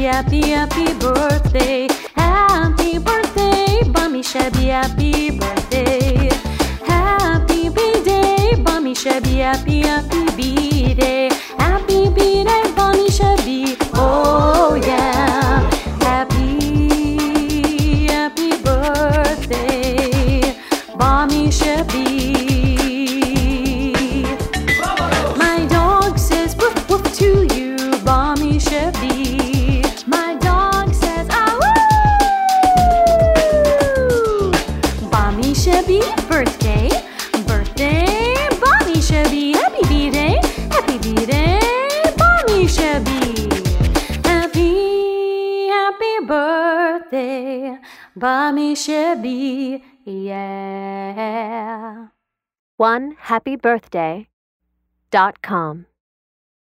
happy, happy birthday. Happy birthday, Bami Shabby, happy birthday. Happy B-day, Bami Shabby, happy, happy B-day. Happy B-day, Bami Shabby, oh yeah. Happy, happy birthday, Bami Shabby. My dog says woof woof to you, Bami Shabby. My dog says ah woo. Bami Shabby, birthday, birthday, Bami Shabby. Happy B-day, happy B-day, Bami Shabby. Happy, happy birthday, Bami Shabby, yeah. OneHappyBirthday.com